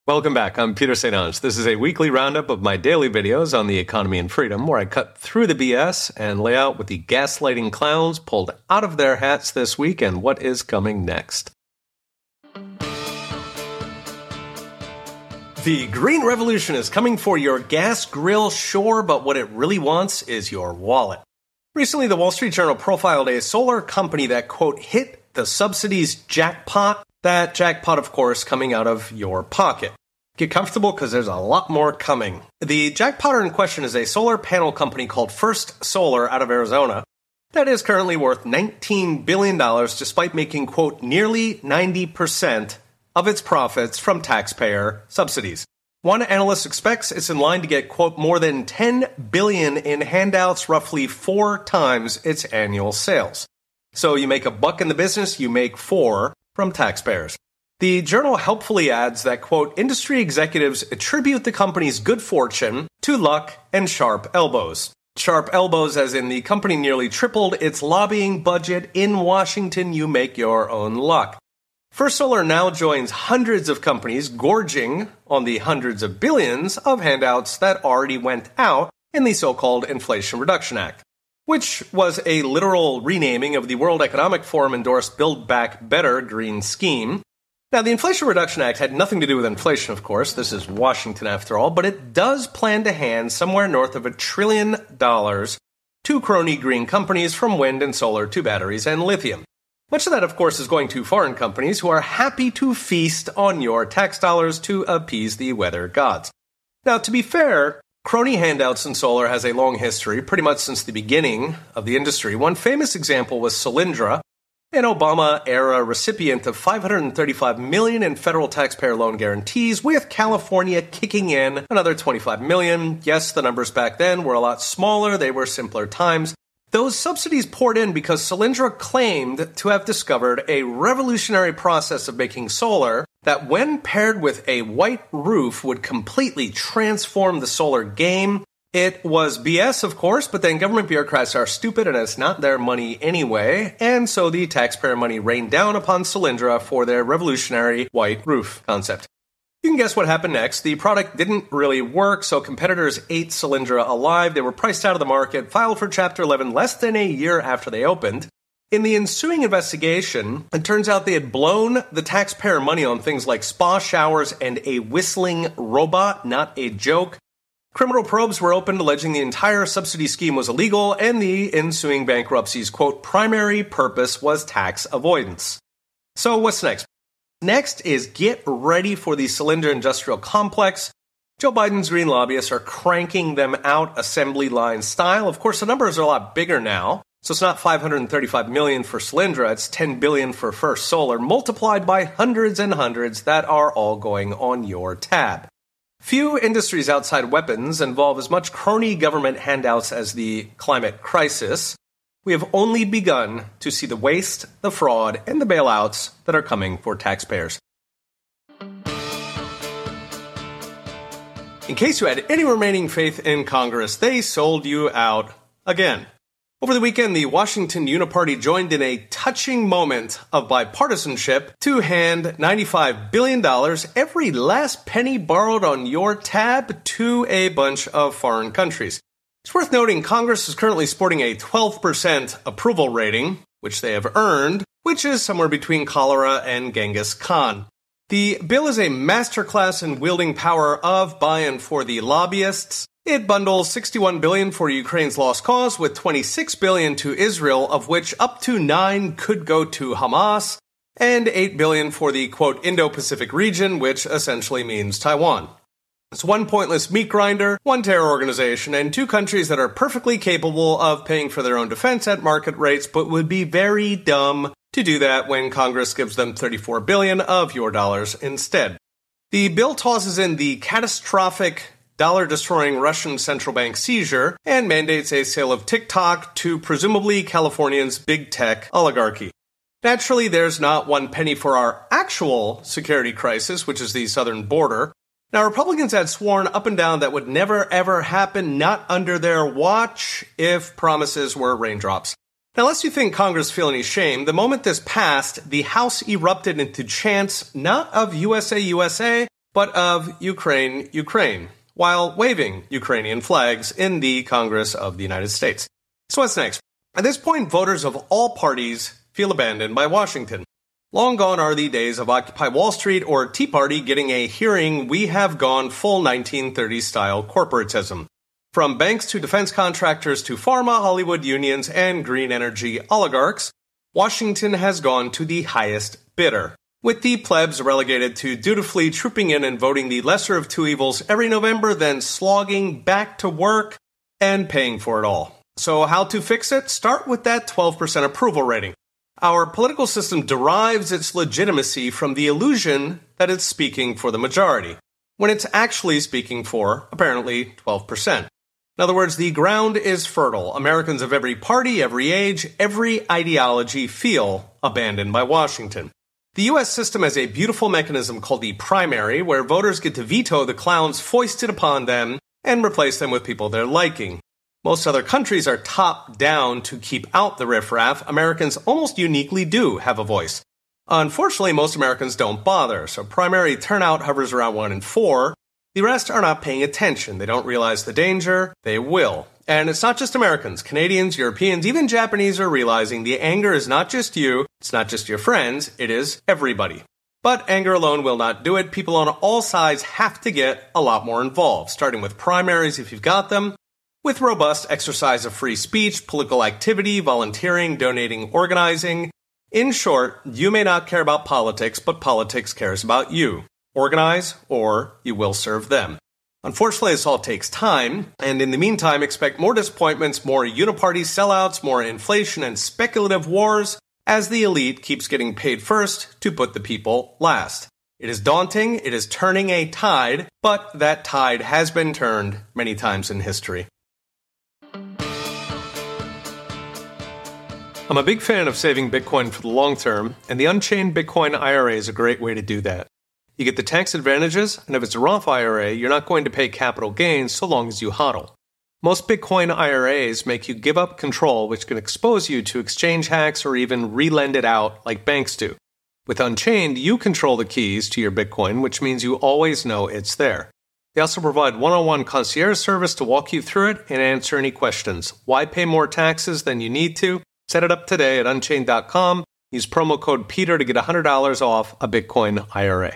Welcome back. I'm Peter St. Onge. This is a weekly roundup of my daily videos on the economy and freedom, where I cut through the BS and lay out what the gaslighting clowns pulled out of their hats this week and what is coming next. The Green Revolution is coming for your gas grill, sure, but what it really wants is your wallet. Recently, the Wall Street Journal profiled a solar company that, quote, hit the subsidies jackpot. That jackpot, of course, coming out of your pocket. Get comfortable because there's a lot more coming. The jackpotter in question is a solar panel company called First Solar out of Arizona that is currently worth $19 billion despite making, quote, nearly 90% of its profits from taxpayer subsidies. One analyst expects it's in line to get, quote, more than $10 billion in handouts, roughly 4 times its annual sales. So you make $1 in the business, you make 4 from taxpayers. The journal helpfully adds that, quote, industry executives attribute the company's good fortune to luck and sharp elbows. Sharp elbows as in the company nearly tripled its lobbying budget in Washington. You make your own luck. First Solar now joins hundreds of companies gorging on the hundreds of billions of handouts that already went out in the so-called Inflation Reduction Act, which was a literal renaming of the World Economic Forum endorsed Build Back Better green scheme. Now, the Inflation Reduction Act had nothing to do with inflation, of course. This is Washington after all, but it does plan to hand somewhere north of $1 trillion to crony green companies, from wind and solar to batteries and lithium. Much of that, of course, is going to foreign companies who are happy to feast on your tax dollars to appease the weather gods. Now, to be fair, crony handouts in solar has a long history, pretty much since the beginning of the industry. One famous example was Solyndra, an Obama-era recipient of $535 million in federal taxpayer loan guarantees, with California kicking in another $25 million. Yes, the numbers back then were a lot smaller. They were simpler times. Those subsidies poured in because Solyndra claimed to have discovered a revolutionary process of making solar that, when paired with a white roof, would completely transform the solar game. It was BS, of course, but then government bureaucrats are stupid and it's not their money anyway, and so the taxpayer money rained down upon Solyndra for their revolutionary white roof concept. You can guess what happened next. The product didn't really work, so competitors ate Solyndra alive. They were priced out of the market, filed for Chapter 11 less than a year after they opened. In the ensuing investigation, it turns out they had blown the taxpayer money on things like spa showers and a whistling robot, not a joke. Criminal probes were opened alleging the entire subsidy scheme was illegal, and the ensuing bankruptcy's, quote, primary purpose was tax avoidance. So what's next? Next is get ready for the Solyndra industrial complex. Joe Biden's green lobbyists are cranking them out assembly line style. Of course, the numbers are a lot bigger now. So it's not $535 million for Solyndra, it's $10 billion for First Solar, multiplied by hundreds and hundreds that are all going on your tab. Few industries outside weapons involve as much crony government handouts as the climate crisis. We have only begun to see the waste, the fraud, and the bailouts that are coming for taxpayers. In case you had any remaining faith in Congress, they sold you out again. Over the weekend, the Washington Uniparty joined in a touching moment of bipartisanship to hand $95 billion, every last penny borrowed on your tab, to a bunch of foreign countries. It's worth noting Congress is currently sporting a 12% approval rating, which they have earned, which is somewhere between cholera and Genghis Khan. The bill is a masterclass in wielding power of, by, and for the lobbyists. It bundles $61 billion for Ukraine's lost cause with $26 billion to Israel, of which up to $9 could go to Hamas, and $8 billion for the, quote, Indo-Pacific region, which essentially means Taiwan. It's one pointless meat grinder, one terror organization, and 2 countries that are perfectly capable of paying for their own defense at market rates, but would be very dumb to do that when Congress gives them $34 billion of your dollars instead. The bill tosses in the catastrophic dollar-destroying Russian central bank seizure and mandates a sale of TikTok to presumably California's big tech oligarchy. Naturally, there's not one penny for our actual security crisis, which is the southern border. Now, Republicans had sworn up and down that would never, ever happen, not under their watch, if promises were raindrops. Now, lest you think Congress feel any shame, the moment this passed, the House erupted into chants not of USA, USA, but of Ukraine, while waving Ukrainian flags in the Congress of the United States. So what's next? At this point, voters of all parties feel abandoned by Washington. Long gone are the days of Occupy Wall Street or Tea Party getting a hearing. We have gone full 1930s-style corporatism. From banks to defense contractors to pharma, Hollywood unions, and green energy oligarchs, Washington has gone to the highest bidder, with the plebs relegated to dutifully trooping in and voting the lesser of two evils every November, then slogging back to work and paying for it all. So how to fix it? Start with that 12% approval rating. Our political system derives its legitimacy from the illusion that it's speaking for the majority, when it's actually speaking for, apparently, 12%. In other words, the ground is fertile. Americans of every party, every age, every ideology feel abandoned by Washington. The U.S. system has a beautiful mechanism called the primary, where voters get to veto the clowns foisted upon them and replace them with people they're liking. Most other countries are top-down to keep out the riffraff. Americans almost uniquely do have a voice. Unfortunately, most Americans don't bother, so primary turnout hovers around 1 in 4. The rest are not paying attention. They don't realize the danger. They will. And it's not just Americans. Canadians, Europeans, even Japanese are realizing the anger is not just you, it's not just your friends, it is everybody. But anger alone will not do it. People on all sides have to get a lot more involved, starting with primaries if you've got them, with robust exercise of free speech, political activity, volunteering, donating, organizing. In short, you may not care about politics, but politics cares about you. Organize, or you will serve them. Unfortunately, this all takes time, and in the meantime, expect more disappointments, more uniparty sellouts, more inflation and speculative wars, as the elite keeps getting paid first to put the people last. It is daunting, it is turning a tide, but that tide has been turned many times in history. I'm a big fan of saving Bitcoin for the long term, and the Unchained Bitcoin IRA is a great way to do that. You get the tax advantages, and if it's a Roth IRA, you're not going to pay capital gains so long as you hodl. Most Bitcoin IRAs make you give up control, which can expose you to exchange hacks or even re-lend it out like banks do. With Unchained, you control the keys to your Bitcoin, which means you always know it's there. They also provide one-on-one concierge service to walk you through it and answer any questions. Why pay more taxes than you need to? Set it up today at Unchained.com. Use promo code PETER to get $100 off a Bitcoin IRA.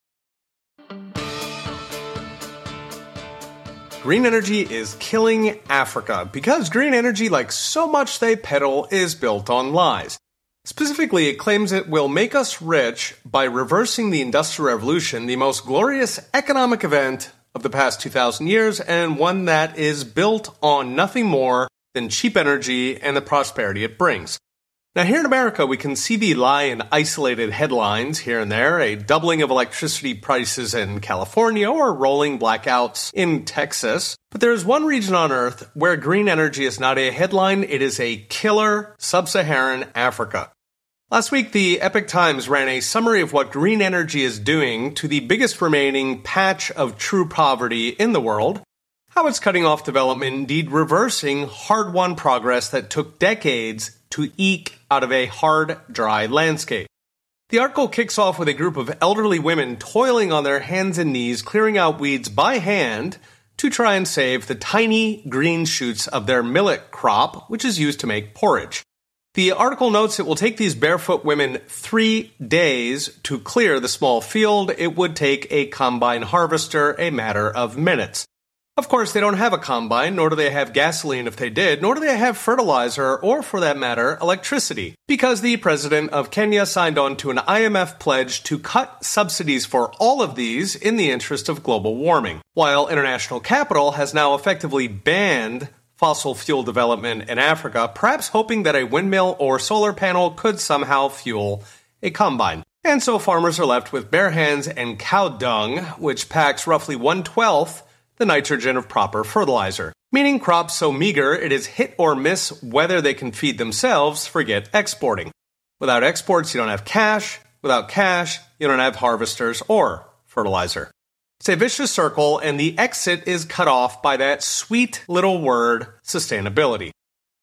Green energy is killing Africa because green energy, like so much they peddle, is built on lies. Specifically, it claims it will make us rich by reversing the Industrial Revolution, the most glorious economic event of the past 2,000 years, and one that is built on nothing more than cheap energy and the prosperity it brings. Now, here in America, we can see the lie in isolated headlines here and there, a doubling of electricity prices in California or rolling blackouts in Texas. But there is one region on Earth where green energy is not a headline, it is a killer: sub-Saharan Africa. Last week, the Epoch Times ran a summary of what green energy is doing to the biggest remaining patch of true poverty in the world, how it's cutting off development, indeed reversing hard-won progress that took decades to eke out of a hard, dry landscape. The article kicks off with a group of elderly women toiling on their hands and knees, clearing out weeds by hand to try and save the tiny green shoots of their millet crop, which is used to make porridge. The article notes it will take these barefoot women 3 days to clear the small field. It would take a combine harvester a matter of minutes. Of course, they don't have a combine, nor do they have gasoline if they did, nor do they have fertilizer, or for that matter, electricity, because the president of Kenya signed on to an IMF pledge to cut subsidies for all of these in the interest of global warming, while international capital has now effectively banned fossil fuel development in Africa, perhaps hoping that a windmill or solar panel could somehow fuel a combine. And so farmers are left with bare hands and cow dung, which packs roughly 1/12 the nitrogen of proper fertilizer, meaning crops so meager it is hit or miss whether they can feed themselves, forget exporting. Without exports, you don't have cash. Without cash, you don't have harvesters or fertilizer. It's a vicious circle, and the exit is cut off by that sweet little word, sustainability.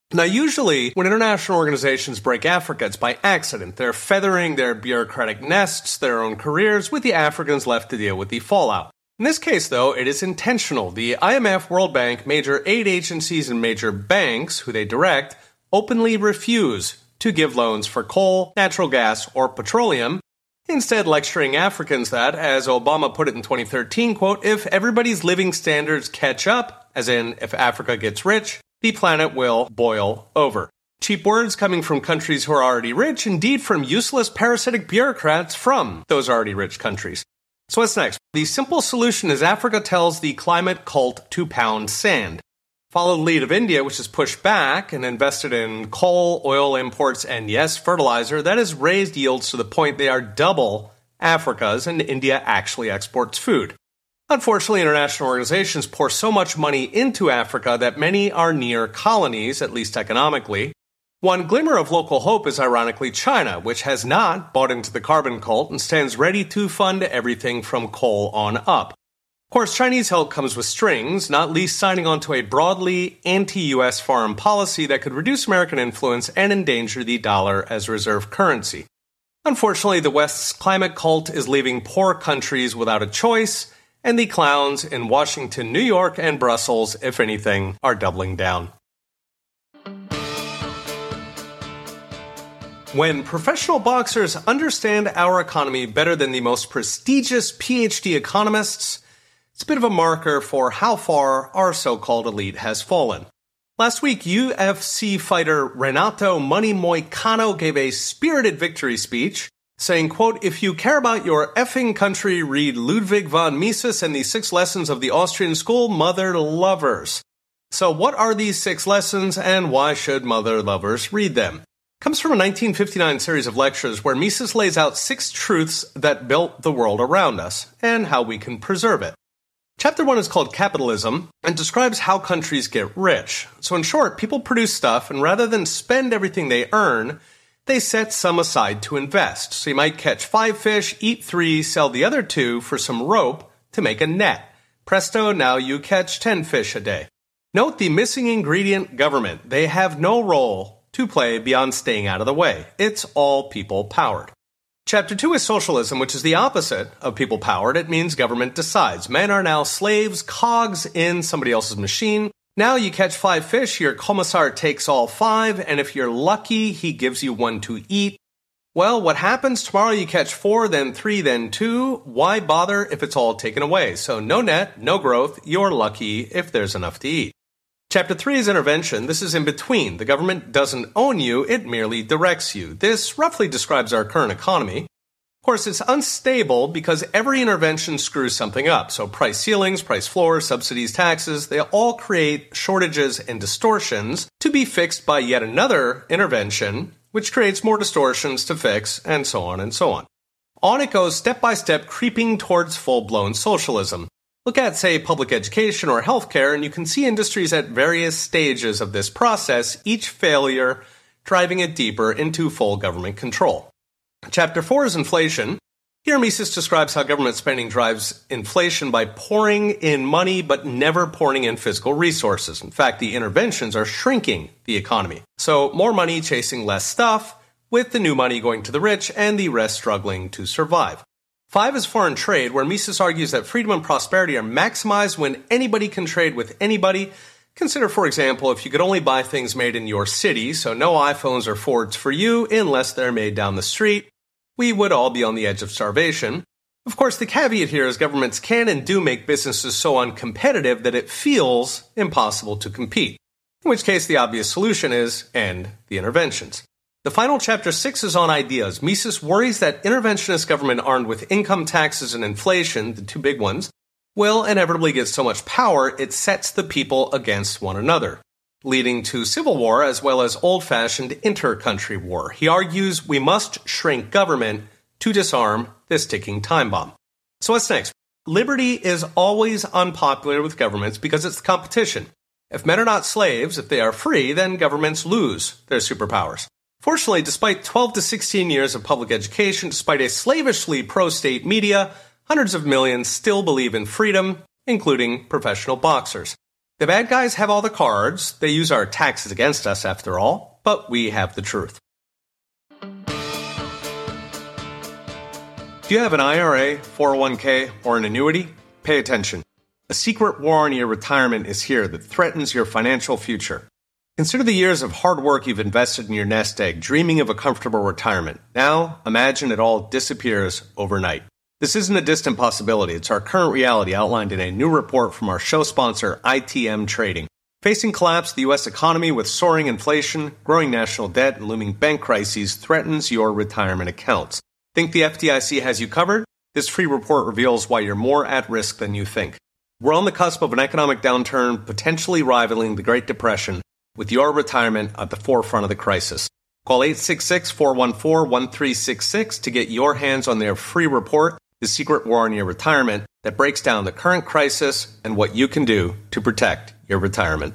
Now, usually, when international organizations break Africa, it's by accident. They're feathering their bureaucratic nests, their own careers, with the Africans left to deal with the fallout. In this case, though, it is intentional. The IMF, World Bank, major aid agencies, and major banks, who they direct, openly refuse to give loans for coal, natural gas, or petroleum, instead lecturing Africans that, as Obama put it in 2013, quote, if everybody's living standards catch up, as in if Africa gets rich, the planet will boil over. Cheap words coming from countries who are already rich, indeed from useless parasitic bureaucrats from those already rich countries. So what's next? The simple solution is Africa tells the climate cult to pound sand. Follow the lead of India, which has pushed back and invested in coal, oil imports, and yes, fertilizer. That has raised yields to the point they are double Africa's, and India actually exports food. Unfortunately, international organizations pour so much money into Africa that many are near colonies, at least economically. One glimmer of local hope is ironically China, which has not bought into the carbon cult and stands ready to fund everything from coal on up. Of course, Chinese help comes with strings, not least signing on to a broadly anti-US foreign policy that could reduce American influence and endanger the dollar as reserve currency. Unfortunately, the West's climate cult is leaving poor countries without a choice, and the clowns in Washington, New York, and Brussels, if anything, are doubling down. When professional boxers understand our economy better than the most prestigious PhD economists, it's a bit of a marker for how far our so-called elite has fallen. Last week, UFC fighter Renato Money Moicano gave a spirited victory speech, saying, quote, if you care about your effing country, read Ludwig von Mises and the 6 lessons of the Austrian school, Mother Lovers. So what are these 6 lessons, and why should mother lovers read them? It comes from a 1959 series of lectures where Mises lays out 6 truths that built the world around us, and how we can preserve it. Chapter 1 is called Capitalism, and describes how countries get rich. So in short, people produce stuff, and rather than spend everything they earn, they set some aside to invest. So you might catch 5 fish, eat 3, sell the other 2 for some rope to make a net. Presto, now you catch 10 fish a day. Note the missing ingredient, government. They have no role to play beyond staying out of the way. It's all people-powered. Chapter 2 is socialism, which is the opposite of people-powered. It means government decides. Men are now slaves, cogs in somebody else's machine. Now you catch 5 fish, your commissar takes all 5, and if you're lucky, he gives you 1 to eat. Well, what happens? Tomorrow you catch 4, then 3, then 2. Why bother if it's all taken away? So no net, no growth, you're lucky if there's enough to eat. Chapter 3 is intervention. This is in between. The government doesn't own you, it merely directs you. This roughly describes our current economy. Of course, it's unstable because every intervention screws something up. So price ceilings, price floors, subsidies, taxes, they all create shortages and distortions to be fixed by yet another intervention, which creates more distortions to fix, and so on and so on. On it goes step by step, creeping towards full-blown socialism. Look at, say, public education or healthcare, and you can see industries at various stages of this process, each failure driving it deeper into full government control. Chapter 4 is inflation. Here Mises describes how government spending drives inflation by pouring in money but never pouring in physical resources. In fact, the interventions are shrinking the economy. So more money chasing less stuff, with the new money going to the rich and the rest struggling to survive. 5 is foreign trade, where Mises argues that freedom and prosperity are maximized when anybody can trade with anybody. Consider, for example, if you could only buy things made in your city, so no iPhones or Fords for you unless they're made down the street, we would all be on the edge of starvation. Of course, the caveat here is governments can and do make businesses so uncompetitive that it feels impossible to compete, in which case the obvious solution is end the interventions. The final chapter 6 is on ideas. Mises worries that interventionist government armed with income taxes and inflation, the 2 big ones, will inevitably get so much power it sets the people against one another, leading to civil war as well as old-fashioned inter-country war. He argues we must shrink government to disarm this ticking time bomb. So what's next? Liberty is always unpopular with governments because it's the competition. If men are not slaves, if they are free, then governments lose their superpowers. Fortunately, despite 12 to 16 years of public education, despite a slavishly pro-state media, hundreds of millions still believe in freedom, including professional boxers. The bad guys have all the cards. They use our taxes against us, after all, but we have the truth. Do you have an IRA, 401k, or an annuity? Pay attention. A secret war on your retirement is here that threatens your financial future. Consider the years of hard work you've invested in your nest egg, dreaming of a comfortable retirement. Now, imagine it all disappears overnight. This isn't a distant possibility. It's our current reality outlined in a new report from our show sponsor, ITM Trading. Facing collapse of the U.S. economy with soaring inflation, growing national debt, and looming bank crises threatens your retirement accounts. Think the FDIC has you covered? This free report reveals why you're more at risk than you think. We're on the cusp of an economic downturn, potentially rivaling the Great Depression, with your retirement at the forefront of the crisis. Call 866-414-1366 to get your hands on their free report, The Secret War on Your Retirement, that breaks down the current crisis and what you can do to protect your retirement.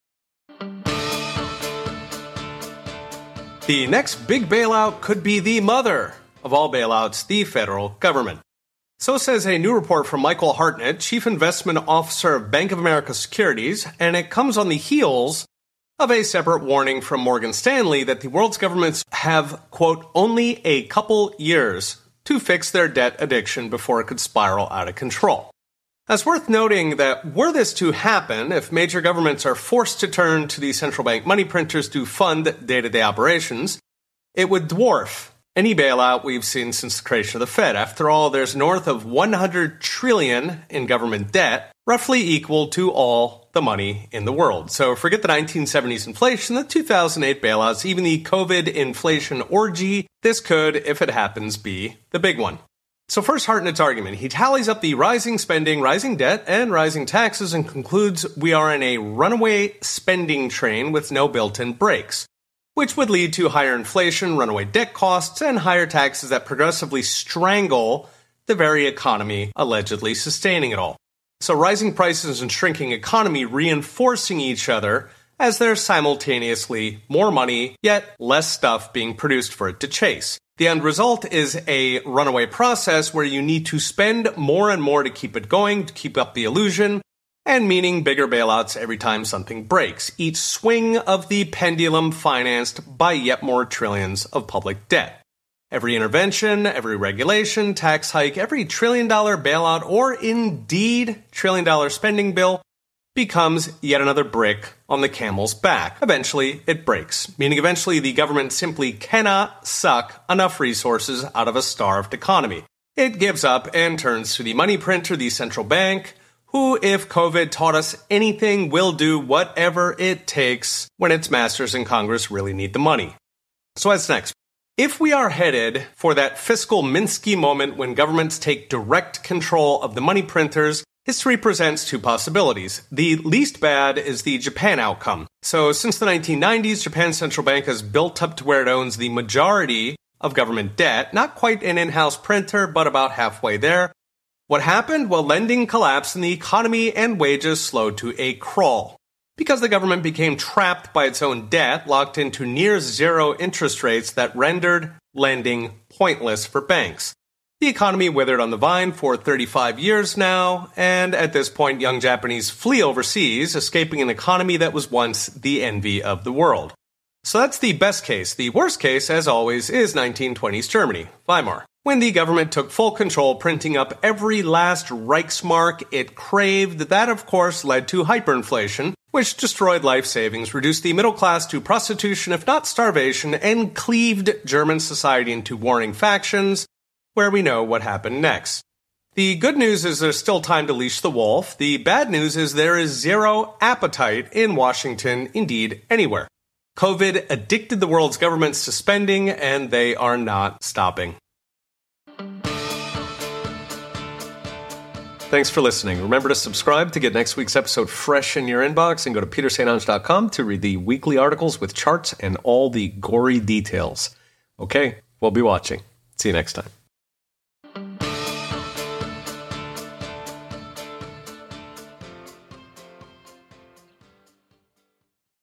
The next big bailout could be the mother of all bailouts, the federal government. So says a new report from Michael Hartnett, Chief Investment Officer of Bank of America Securities, and it comes on the heels of a separate warning from Morgan Stanley that the world's governments have, quote, only a couple years to fix their debt addiction before it could spiral out of control. It's worth noting that were this to happen, if major governments are forced to turn to the central bank money printers to fund day-to-day operations, it would dwarf any bailout we've seen since the creation of the Fed. After all, there's north of $100 trillion in government debt, roughly equal to all the money in the world. So forget the 1970s inflation, the 2008 bailouts, even the COVID inflation orgy. This could, if it happens, be the big one. So first, Hartnett's argument. He tallies up the rising spending, rising debt, and rising taxes and concludes we are in a runaway spending train with no built-in brakes, which would lead to higher inflation, runaway debt costs, and higher taxes that progressively strangle the very economy allegedly sustaining it all. So rising prices and shrinking economy reinforcing each other as there's simultaneously more money, yet less stuff being produced for it to chase. The end result is a runaway process where you need to spend more and more to keep it going, to keep up the illusion, and meaning bigger bailouts every time something breaks. Each swing of the pendulum financed by yet more trillions of public debt. Every intervention, every regulation, tax hike, every $1 trillion bailout, or indeed $1 trillion spending bill becomes yet another brick on the camel's back. Eventually, it breaks, meaning eventually the government simply cannot suck enough resources out of a starved economy. It gives up and turns to the money printer, the central bank, who, if COVID taught us anything, will do whatever it takes when its masters in Congress really need the money. So what's next? If we are headed for that fiscal Minsky moment when governments take direct control of the money printers, history presents two possibilities. The least bad is the Japan outcome. So since the 1990s, Japan's central bank has built up to where it owns the majority of government debt, not quite an in-house printer, but about halfway there. What happened? Well, lending collapsed and the economy and wages slowed to a crawl. Because the government became trapped by its own debt, locked into near zero interest rates that rendered lending pointless for banks. The economy withered on the vine for 35 years now, and at this point, young Japanese flee overseas, escaping an economy that was once the envy of the world. So that's the best case. The worst case, as always, is 1920s Germany, Weimar, when the government took full control, printing up every last Reichsmark it craved. That, of course, led to hyperinflation, which destroyed life savings, reduced the middle class to prostitution, if not starvation, and cleaved German society into warring factions, where we know what happened next. The good news is there's still time to leash the wolf. The bad news is there is zero appetite in Washington, indeed anywhere. COVID addicted the world's governments to spending, and they are not stopping. Thanks for listening. Remember to subscribe to get next week's episode fresh in your inbox, and go to peterstange.com to read the weekly articles with charts and all the gory details. Okay, we'll be watching. See you next time.